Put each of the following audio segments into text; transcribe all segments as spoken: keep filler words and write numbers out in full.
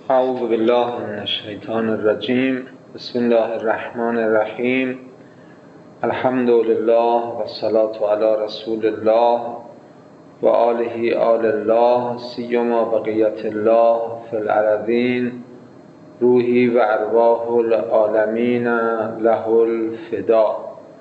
اعوذ بالله من الشیطان الرجیم. بسم الله الرحمن الرحیم. الحمد لله و الصلاة علی رسول الله و آله آل الله سیما بقیت الله فی الارضین روحی و ارواح العالمین له الفدا.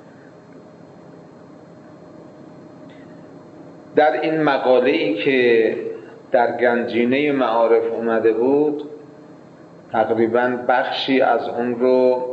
در این مقاله ای که در گنجینه معارف اومده بود تقریبا بخشی از اون رو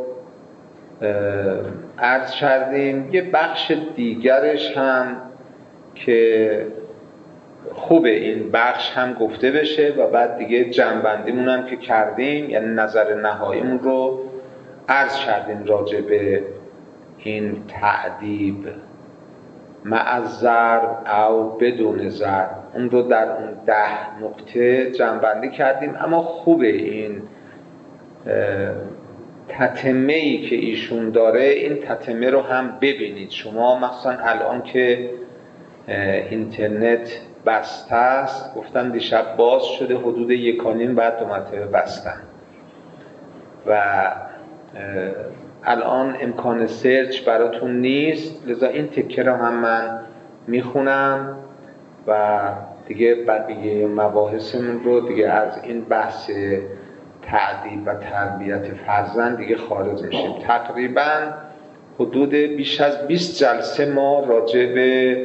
عرض کردیم. یه بخش دیگرش هم که خوبه این بخش هم گفته بشه و بعد دیگه جنبندیمون هم که کردیم، یعنی نظر نهاییمون رو عرض کردیم راجع به این تعدیب مع ضرب او بدون ضرب، اون رو در اون ده نقطه جنبندی کردیم. اما خوبه این تتمه‌ای که ایشون داره، این تتمه رو هم ببینید شما، مثلا الان که اینترنت بسته است، گفتن دیشب باز شده حدود یکانیم بعد دو مرتبه بستن و الان امکان سرچ براتون نیست، لذا این تکه رو هم من میخونم و دیگه بقیه مباحثمون رو دیگه از این بحث تعدیب و تربیت فرزند دیگه خارج میشیم. تقریبا حدود بیش از بیست جلسه ما راجع به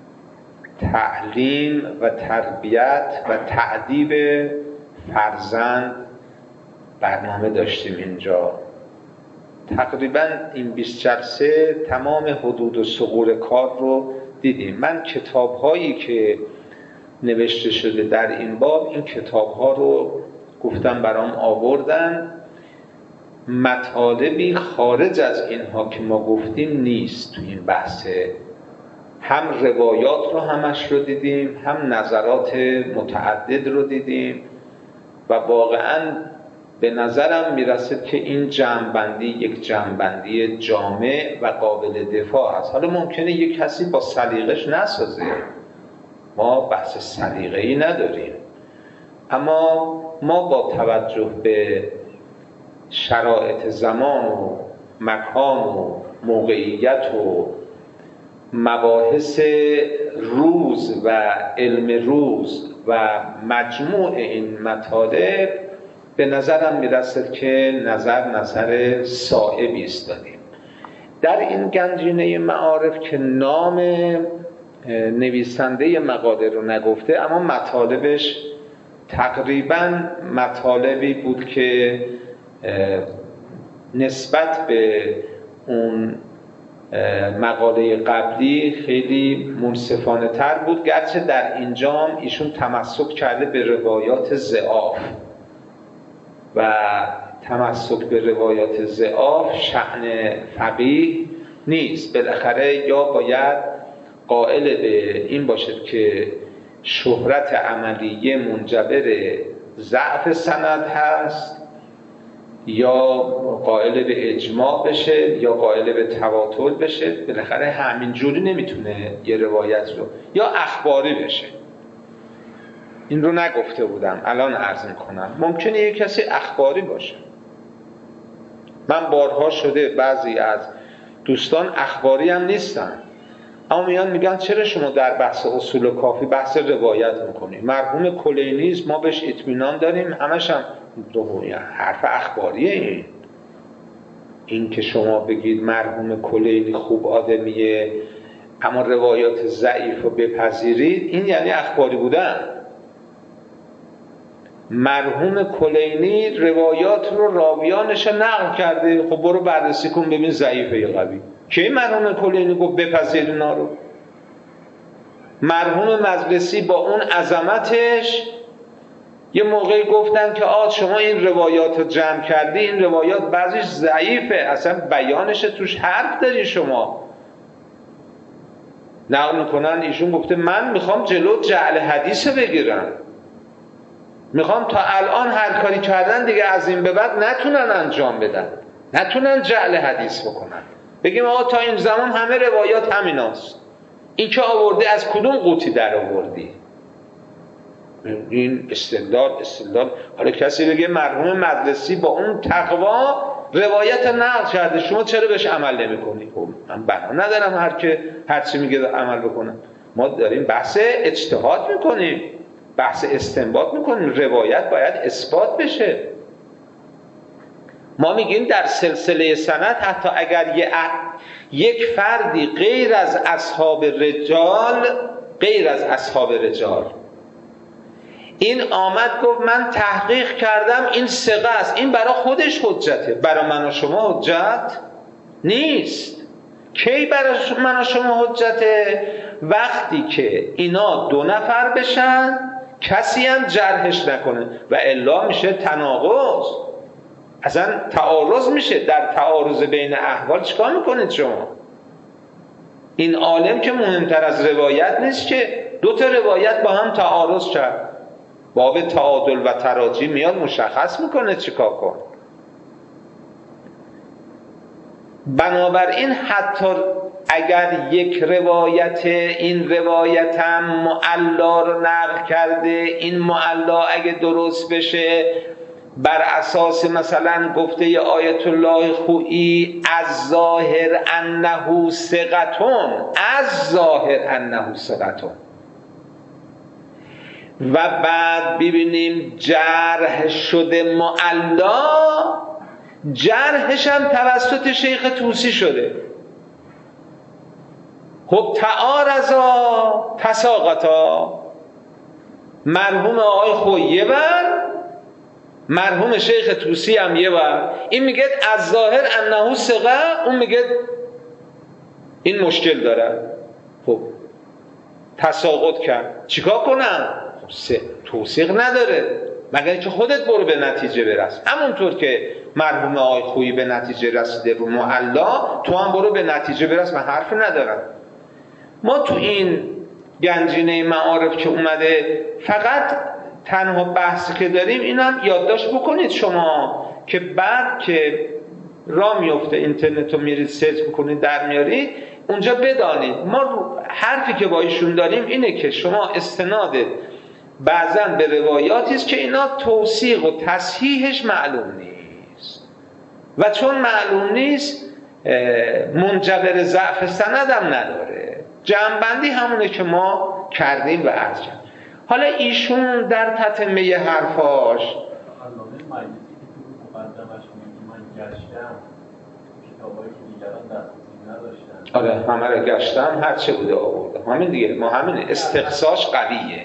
تعلیم و تربیت و تعدیب فرزند برنامه داشتیم اینجا. تقریبا این بیست جلسه تمام حدود و ثغور کار رو دیدیم. من کتاب هایی که نوشته شده در این باب، این کتاب ها رو گفتم برام آوردن. مطالبی خارج از اینها که ما گفتیم نیست تو این بحثه. هم روایات رو همش رو دیدیم، هم نظرات متعدد رو دیدیم و واقعاً به نظرم میرسه که این جمع‌بندی یک جمع‌بندی جامع و قابل دفاع است. حالا ممکنه یک کسی با سلیقش نسازه، ما بحث سلیقه‌ای نداریم، اما ما با توجه به شرایط زمان و مکان و موقعیت و مباحث روز و علم روز و مجموع این مطالب به نظرم میرسد که نظر نظر صائبی است دادیم. در این گنجینه معارف که نام نویسنده مقاله رو نگفته، اما مطالبش تقریبا مطالبی بود که نسبت به اون مقاله قبلی خیلی منصفانه تر بود، گرچه در اینجام ایشون تمسک کرده به روایات ضعاف و تمسک به روایات ضعاف شأن فقیه نیست. بالاخره یا باید قائل به این باشد که شهرت عملیه منجبر ضعف سند هست، یا قائل به اجماع بشه، یا قائل به تواتر بشه. بالاخره همین جوری نمیتونه یه روایت رو، یا اخباری بشه. این رو نگفته بودم، الان عرض میکنم. ممکنه یک کسی اخباری باشه. من بارها شده بعضی از دوستان اخباری هم نیستن، اما میان میگن چرا شما در بحث اصول کافی بحث روایت میکنید؟ مرحوم کلینی ما بهش اطمینان داریم، همش هم حرف اخباریه. این این که شما بگید مرحوم کلینی خوب آدمیه اما روایات ضعیف رو بپذیرید، این یعنی اخباری بودن. مرحوم کلینی روایات رو راویانش نقل کرده، خب برو بررسی کن ببین ضعیفه یا قوی. کی مرحوم کلینی گفت بپذیر اینا رو؟ مرحوم مجلسی با اون عظمتش یه موقعی گفتن که آه شما این روایات رو جمع کردی، این روایات بعضیش ضعیفه، اصلا بیانش توش حرف داری شما. نقل میکنن ایشون گفته من میخوام جلو جعل حدیث رو بگیرم، میخوام تا الان هر کاری کردن دیگه از این به بعد نتونن انجام بدن، نتونن جعل حدیث بکنن. بگیم آقا تا این زمان همه روایات همیناست، این که آورده از کدوم قوطی در آوردی؟ این استدلال استدلال حالا کسی بگه مرحوم مدرسی با اون تقوا روایت نقل کرده، شما چرا بهش عمل نمی‌کنی؟ خب من بنا ندارم هر که هر چی میگه عمل بکنم. ما داریم بحث اجتهاد میکنیم، بحث استنباط میکنیم، روایت باید اثبات بشه. ما میگیم در سلسله سند حتی اگر یک فردی غیر از اصحاب رجال غیر از اصحاب رجال این آمد گفت من تحقیق کردم این ثقه است، این برای خودش حجته، برای من و شما حجت نیست. کی برای من و شما حجته؟ وقتی که اینا دو نفر بشن کسی هم جرحش نکنه و الا میشه تناقض، اصلا تعارض میشه. در تعارض بین احوال چیکار میکنید شما؟ این عالم که مهمتر از روایت نیست که دو تا روایت با هم تعارض کرد، باب تعادل و تراجی میاد مشخص میکنه چیکار کن. بنابراین حتی اگر یک روایت این روایت هم معلا رو نقل کرده، این معلا اگه درست بشه بر اساس مثلا گفته آیت الله خویی از ظاهر انه ثقتون، از ظاهر انه ثقتون، و بعد ببینیم جرح شده معلا، جرحش هم توسط شیخ طوسی شده. خب تعارضا تساقطا، مرحوم آقای خویی بر مرحوم شیخ طوسی هم یه بر، این میگه از ظاهر انه ثقه، اون میگه این مشکل داره. خب تساقط کرد، چیکار کنم؟ خب توثیق نداره، مگر اینکه خودت برو به نتیجه برس. همونطور که مرحوم آقای خویی به نتیجه رسیده رو معلا، تو هم برو به نتیجه برس، من حرف ندارم. ما تو این گنجینه معارف که اومده فقط تنها بحثی که داریم اینم یادداشت بکنید شما که بعد که راه میفته اینترنت رو میرید سرچ بکنید در میارید اونجا بدانید ما حرفی که با ایشون داریم اینه که شما استناد بعضن به روایاتی است که اینا توثیق و تصحیحش معلوم نیست و چون معلوم نیست منجبر ضعف سندم نداره. جمع‌بندی همونه که ما کردیم و عرض کردیم. حالا ایشون در تتمه حرفاش آره همه رو گشتم، هر چه بوده آورده، همین دیگه. ما همین استقصاش قویه.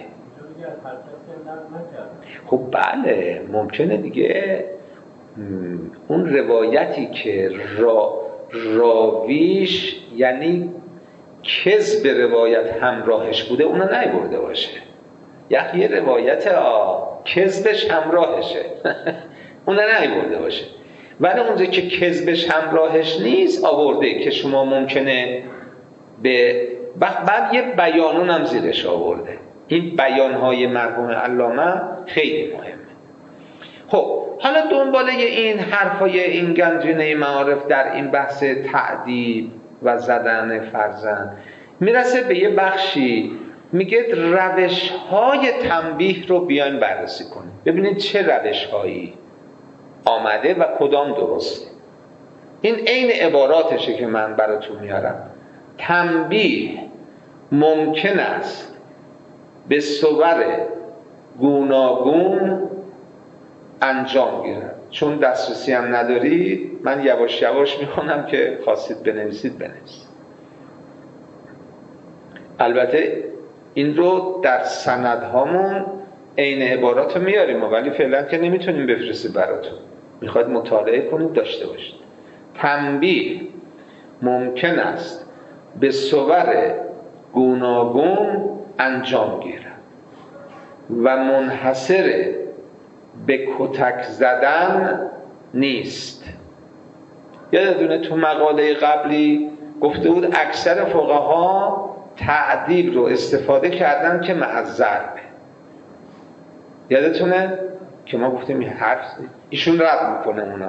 خب بله ممکنه دیگه اون روایتی که را راویش یعنی کذب روایت همراهش بوده اونو نیورده باشه، یعنی یه روایت کذبش همراهشه اونو نیورده باشه، ولی اونجا که کذبش همراهش نیست آورده که شما ممکنه به بعد یه بیانون هم زیرش آورده. این بیانهای مرحوم علامه خیلی مهمه. خب حالا دنباله این حرفای این گنجینه معارف در این بحث تعدیب و زدن فرزند میرسه به یه بخشی میگه روش‌های تنبیه رو بیاین بررسی کنیم، ببینید چه روش‌هایی آمده و کدام درسته. این عین عباراتشه که من براتون میارم. تنبیه ممکن است به صور گوناگون انجام گیرد. چون دسترسی هم ندارید من یواش یواش میخونم که خواستید بنویسید بنویسید. البته این رو در سندهامون عین عبارات رو میاریم ولی فعلا که نمیتونیم بفرستیم براتون، میخواید مطالعه کنید داشته باشید. تنبیه ممکن است به صور گوناگون انجام گیرد و منحصر به کتک زدن نیست. یادتونه تو مقاله قبلی گفته بود اکثر فقها تعدیل رو استفاده کردن که مع ضرب. یادتونه که ما گفتیم این حرف ایشون رد میکنه اونا،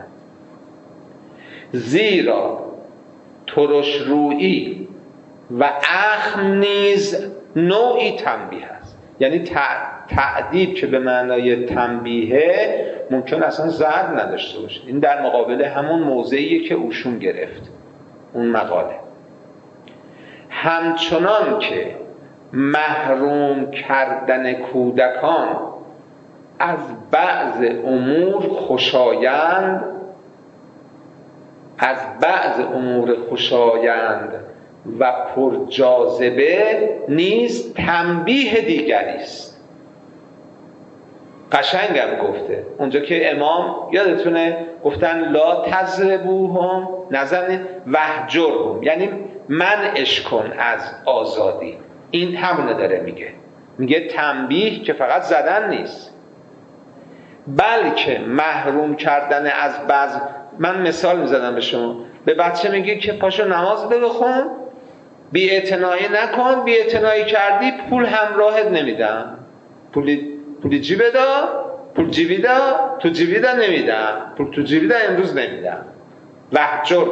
زیرا ترش رویی و اخم نیز نوعی تنبیه است. یعنی تأدیب که به معنای تنبیه ممکن اصلا ضرب نداشته باشه. این در مقابل همون موضعیه که اوشون گرفت اون مقاله. همچنان که محروم کردن کودکان از بعض امور خوشایند از بعض امور خوشایند و پرجاذبه نیز تنبیه دیگری است. قشنگم گفته اونجا که امام یادتونه گفتن لا تضربوهم، نزنید، وهجرهم، یعنی منعش کن از آزادی. این همونه داره میگه، میگه تنبیه که فقط زدن نیست، بلکه محروم کردن از بعض. من مثال میزدم به شما، به بچه میگه که پاشو نماز بخون، بی اعتنایی نکن، بی اعتنایی کردی پول همراهت نمیدم، پولی پولی جیبه دا، پول جیبی دا، تو جیبی دا نمیدم، پول تو جیبی دا امروز نمیدم. وحجر.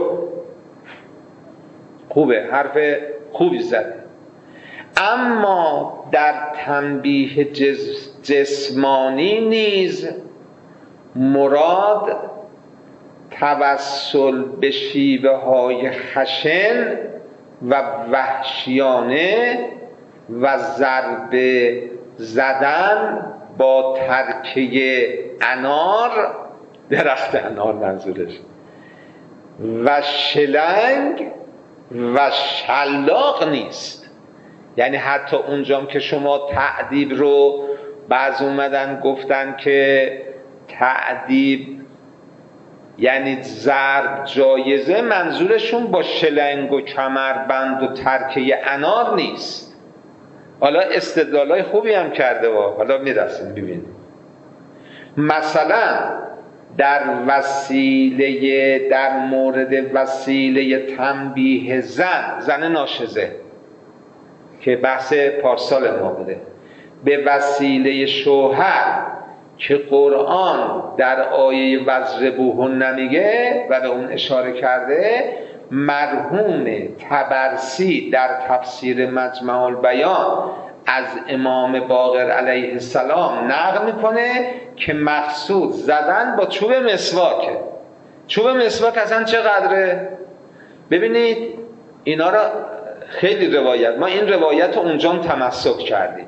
خوبه، حرف خوبی زده. اما در تنبیه جز جسمانی نیز مراد توسل به شیوه های خشن و وحشیانه و ضربه زدن با ترکه انار، درخت انار منظورش، و شلنگ و شلاق نیست. یعنی حتی اونجام که شما تأدیب رو بعض اومدن گفتن که تأدیب یعنی ضرب جایزه، منظورشون با شلنگ و کمربند و ترکه انار نیست. حالا استدلالای خوبی هم کرده و حالا میرسیم ببینید. مثلا در وسیله در مورد وسیله تنبیه زن زن ناشزه که بحث پارسال ما بوده، به وسیله شوهر که قرآن در آیه وضربوهن نمیگه و به اون اشاره کرده، مرحوم طبرسی در تفسیر مجمع البیان از امام باقر علیه السلام نقل میکنه که مقصود زدن با چوب مسواکه. چوب مسواک اصلا چقدره؟ ببینید اینا را خیلی روایت، ما این روایت رو اونجا تمسک کردیم.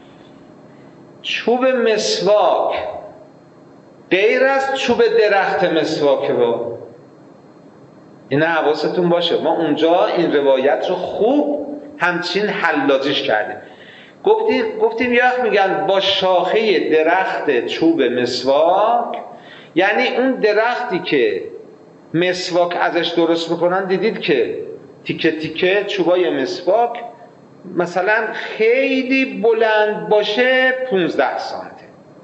چوب مسواک غیر از چوب درخت مسواکه با این حواستون باشه. ما اونجا این روایت رو خوب همچین حلاجیش کردیم. گفتیم گفتیم یا میگن با شاخه درخت چوب مسواک، یعنی اون درختی که مسواک ازش درست میکنن، دیدید که تیکه تیکه چوبای مسواک مثلا خیلی بلند باشه پونزده سانته،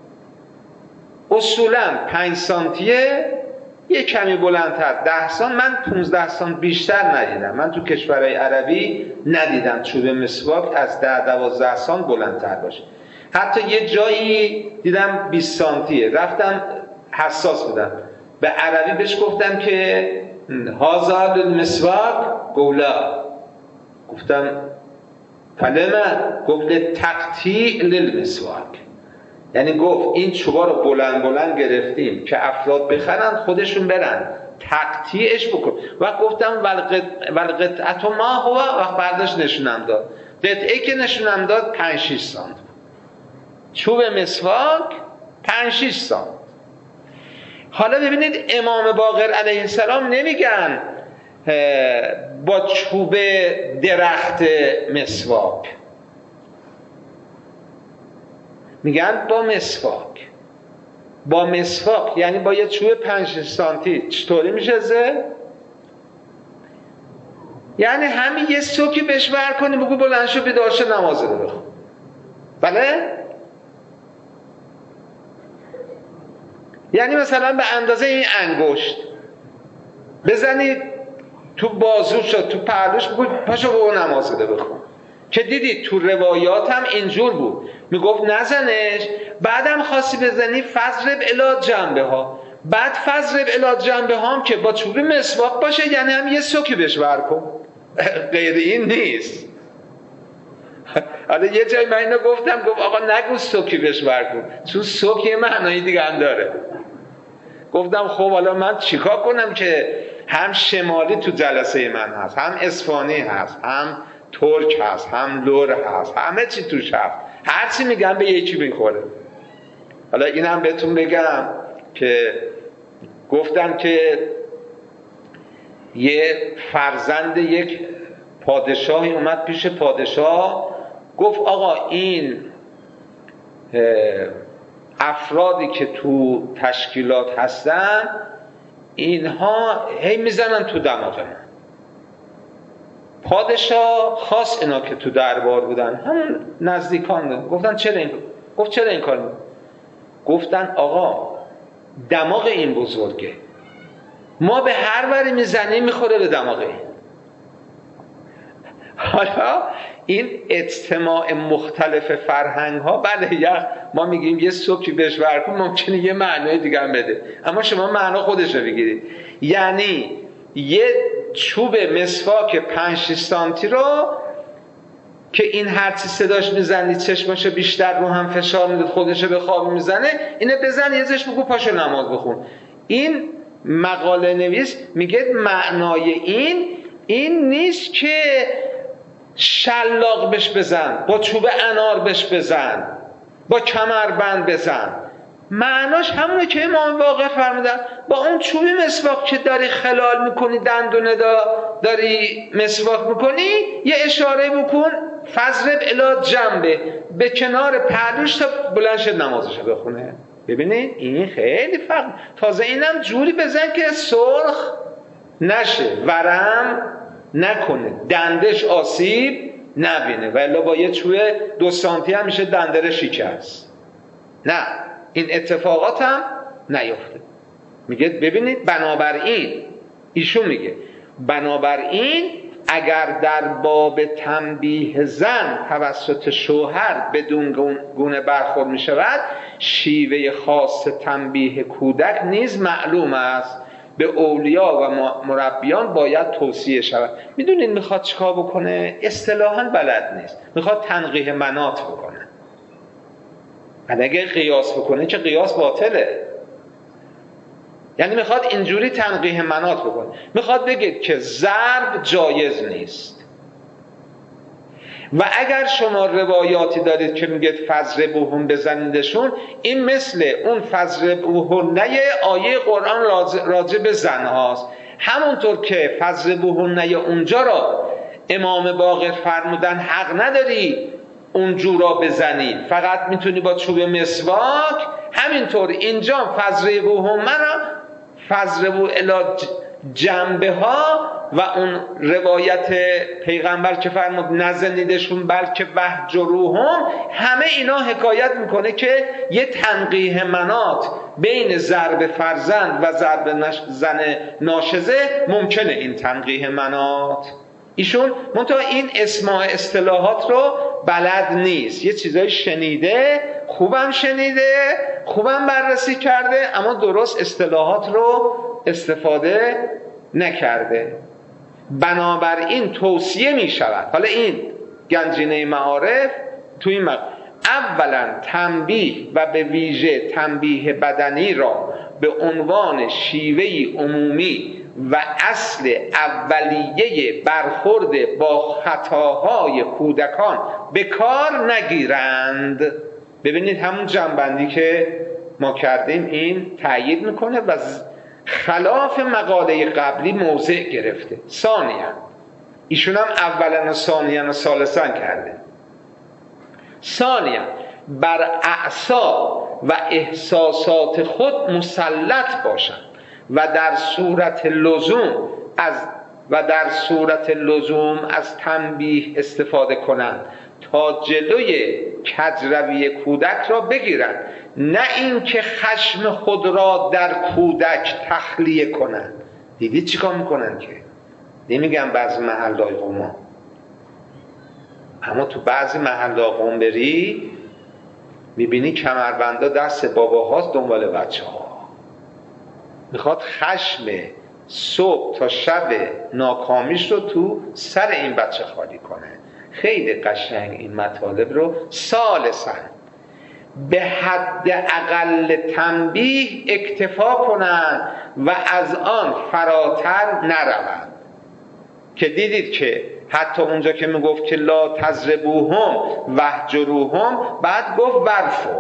اصولا پنج سانتیه، یه کمی بلندتر ده سانت. من پونزده سانت بیشتر ندیدم، من تو کشورهای عربی ندیدم چوب مسواک از ده دوازده سانت بلندتر باشه. حتی یه جایی دیدم بیست سانتیه، رفتم حساس بودم، به عربی بهش گفتم که هذا المسواک قولا، گفتم کلمه، گفت تقطیع للمسواک، یعنی گفت این چوبا رو بلند بلند گرفتیم که افراد بخرن خودشون برن تقطیعش بکن. و گفتم والقطعت ما هو، وقت برداشت نشونم داد، قطعه که نشونم داد پنج شش سانت، چوب مسواک پنج شش سانت. حالا ببینید امام باقر علیه السلام نمیگن با چوب درخت مسواک، میگن با مسواک. با مسواک یعنی با یه چوب پنج سانتی. چطوری میشه زه؟ یعنی همین یه سوکی بهش ور کنی بگو بلند شو بیدار شو نماز رو بخون. بله؟ یعنی مثلا به اندازه این انگشت بزنید تو بازوش و تو پهلوش بگو پاشو بگو نماز رو بخون. که دیدید تو روایات هم اینجور بود، میگفت نزنش، بعدم خواستی بزنی فضرب الی جنبه ها، بعد فضرب الی جنبه ها هم که با چوب مسواک باشه، یعنی هم یه سوکی بهش ور کن، غیر این نیست. حالا یه جای من اینو گفتم، گفت آقا نگو سوکی بهش برکن، چون سوکی معنایی دیگه هم داره. گفتم خب حالا من چیکار کنم که هم شمالی تو جلسه من هست، هم اصفهانی هست، هم ترک هست، هم لور هست، همه چی توش هست، هر چی میگم به یکی میخوره. حالا اینم بهتون بگم که گفتن که یه فرزند یک پادشاهی اومد پیش پادشاه، گفت آقا این افرادی که تو تشکیلات هستن اینها هی میزنن تو دماغ من. پادشاه خاص اینا که تو دربار بودن، همون نزدیکان، گفتن چرا این گفت چرا این کار میکنی؟ گفتن آقا دماغ این بزرگه، ما به هر وری میزنیم میخوره به دماغ این. حالا این اجتماع مختلف فرهنگ ها، بله ما میگیم یه سوکی بهش برکن، ممکنه یه معنای دیگه هم بده، اما شما معنا خودش رو بگیرید. یعنی یه چوب مسواک پنج شش سانتی رو که این هرچی صداش میزنی چشماشو بیشتر رو هم فشار میده، خودشو به خواب میزنه، اینو بزن یه زش بگو پاشو نماز بخون. این مقاله نویس میگه معنای این این نیست که شلاق بش بزن، با چوب انار بش بزن، با کمربند بزن. معناش همونه که امام باقر فرمودن، با اون چوب مسواک که داری خلال میکنی، دندونه داری مسواک میکنی، یه اشاره بکن، فضرب الی جنبه، به کنار پهلوش تا بلند شد نمازشو بخونه. ببینید این خیلی فرق. تازه اینم جوری بزن که سرخ نشه، ورم نکنه، دندش آسیب نبینه، ولی با یه چوب دو سانتی هم میشه دنده شکست. نه، این اتفاقات هم نیفته. میگه ببینید بنابراین، ایشون میگه بنابراین اگر در باب تنبیه زن توسط شوهر بدون گونه برخورد میشود، شیوه خاص تنبیه کودک نیز معلوم است، به اولیا و مربیان باید توصیه شود. میدونید میخواد چیکار بکنه؟ اصطلاحاً بلد نیست، میخواد تنقیح مناط بکنه. و اگه قیاس بکنه که قیاس باطله. یعنی میخواد اینجوری تنقیح مناط بکنه، میخواد بگه که ضرب جایز نیست. و اگر شما روایاتی دارید که میگه فضربوهم بزنیدشون، این مثل اون فضربوهن آیه قرآن راجع به زن هاست. همونطور که فضربوهن اونجا را امام باقر فرمودن حق نداری اونجورا بزنی، فقط میتونی با چوب مسواک، همینطور اینجا فضربوهم را فضربو الی جنبه ها و اون روایت پیغمبر که فرمود نزنیدشون بلکه وهجروهم، همه اینا حکایت میکنه که یه تنقیح مناط بین ضرب فرزند و ضرب زن ناشزه ممکنه. این تنقیح مناط ایشون منتها این اسماء اصطلاحات رو بلد نیست، یه چیزایی شنیده، خوبم شنیده، خوبم بررسی کرده، اما درست اصطلاحات رو استفاده نکرده. بنابراین توصیه می شود. حالا این گنجینه معارف تو این مقام اولا تنبیه و به ویژه تنبیه بدنی را به عنوان شیوه عمومی و اصل اولیه برخورد با خطاهای کودکان به کار نگیرند. ببینید همون جنبندی که ما کردیم این تأیید میکنه و خلاف مقاله قبلی موضع گرفته. ثانیا ایشون هم اولا و ثانیا و ثالثا کرده. ثانیا بر اعصاب و احساسات خود مسلط باشند و در صورت لزوم از و در صورت لزوم از تنبیه استفاده کنند تا جلوی کجروی کودک را بگیرند، نه اینکه خشم خود را در کودک تخلیه کنند. دیدید چیکار میکنن که نمیگم بعضی محلهای قوم، اما تو بعضی محلهای قوم بری میبینی کمربندا دست باباهاست دنبال بچه ها، میخواد خشم صبح تا شب ناکامیش رو تو سر این بچه خالی کنه، خیلی قشنگ این مطالب رو ثالثاً به حد اقل تنبیه اکتفا کنند و از آن فراتر نروند. که دیدید که حتی اونجا که میگفت که لا تضربوهم واهجروهم بعد گفت ورفو،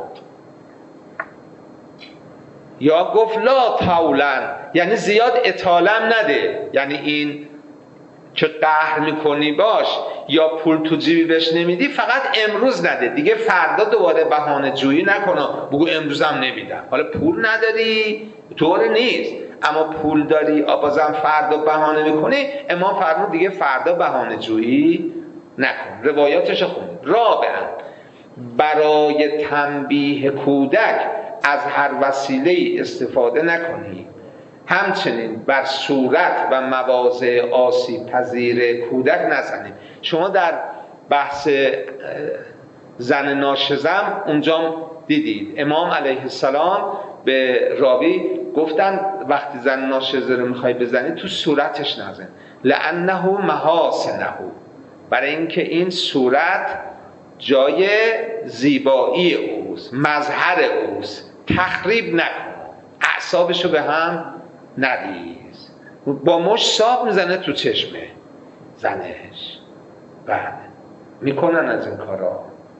یا گفت لا طولا، یعنی زیاد اطالم نده، یعنی این که قهر میکنی باش یا پول تو جیبی بهش نمیدی فقط امروز نده، دیگه فردا دوباره بهانه جویی نکنه بگو امروزم نمیدم. حالا پول نداری طور نیست، اما پول داری بازم فردا بهانه میکنی، امام فرمود دیگه فردا بهانه جویی نکن. روایاتش خوند. رابعا برای تنبیه کودک از هر وسیله استفاده نکنی، همچنین بر صورت و مواضع آسیب پذیر کودک نزنید. شما در بحث زن ناشزم اونجا دیدید امام علیه السلام به راوی گفتن وقتی زن ناشزه رو میخوای بزنی تو صورتش نزن، لانه محاسنه، برای اینکه این صورت جای زیبایی اوست، مظهر اوست، تخریب نکن، اعصابشو به هم ندیز. با مش ساق میزنه تو چشمه زنش، بعد میکنن از این کارا.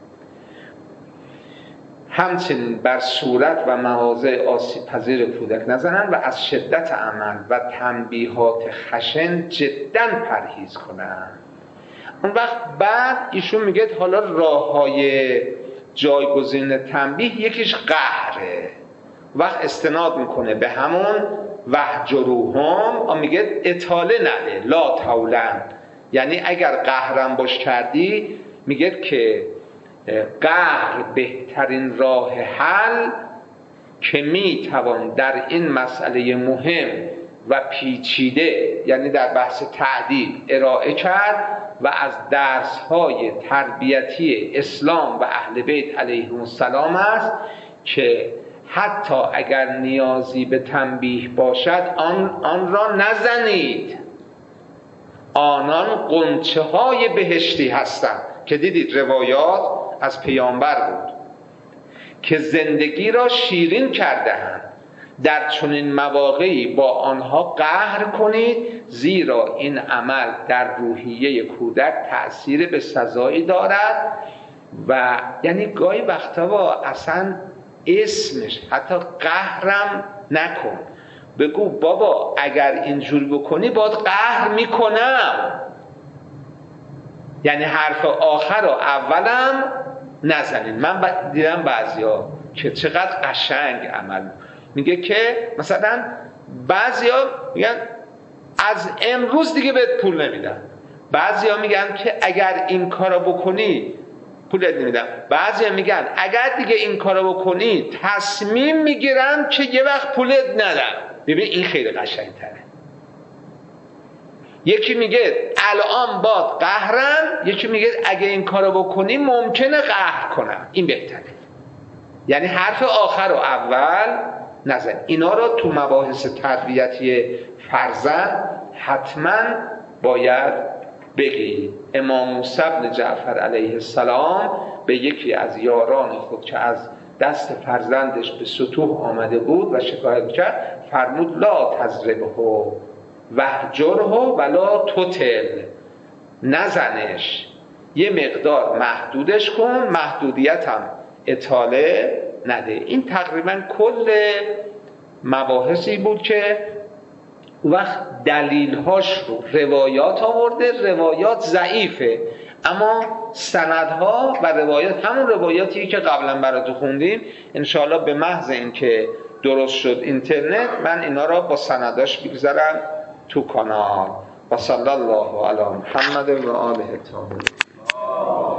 همچنین بر صورت و مواضع آسیب پذیر کودک نزنن و از شدت عمل و تنبیهات خشن جدا پرهیز کنن. اون وقت بعد ایشون میگه حالا راههای جایگزین تنبیه یکیش قهره، وقت استناد میکنه به همون وهجروهم، میگه اطاله نده، لا طولن، یعنی اگر قهرم باش کردی میگه که قهر بهترین راه حل که میتوان در این مسئله مهم و پیچیده، یعنی در بحث تعدیب، ارائه کرد و از درس‌های تربیتی اسلام و اهل بیت علیهم السلام است که حتی اگر نیازی به تنبیه باشد آن, آن را نزنید، آنان غنچه های بهشتی هستند. که دیدید روایات از پیامبر بود که زندگی را شیرین کرده‌اند، در چنین مواقعی با آنها قهر کنید، زیرا این عمل در روحیه کودک تأثیر به سزایی دارد. و یعنی گاهی وقتا با اصلا اسمش حتی قهرم نکن، بگو بابا اگر اینجور بکنی باید قهر میکنم، یعنی حرف آخر و اولم نزنین. من دیدم بعضیا که چقدر قشنگ عمل میگه که مثلا بعضیا میگن از امروز دیگه بهت پول نمیدم، بعضیا میگن که اگر این کارو بکنی پولت نمیدم، بعضیا میگن اگر دیگه این کارو بکنی تصمیم میگیرم که یه وقت پولت ندم. ببین این خیلی قشنگ‌تره. یکی میگه الان باد قهرم، یکی میگه اگه این کارو بکنی ممکنه قهر کنم، این بهتره. یعنی حرف آخر و اول نزن. اینا رو تو مباحث تربیتی فرزند حتما باید بگی. امام موسی بن جعفر علیه السلام به یکی از یاران خود که از دست فرزندش به ستوه آمده بود و شکایت کرد فرمود لا تضربه وهجره ولا تطل، نزنش، یه مقدار محدودش کن، محدودیت هم اطاله نده. این تقریبا کل مباحثی بود که وقت دلیلهاش رو روایات آورده. روایات ضعیفه اما سندها و روایات همون روایاتی که قبلا براتون خوندیم، انشاءالله به محض این که درست شد اینترنت من اینا را با سنداش بگذارم تو کانال. و صلی الله علی محمد و آله الطاهرین.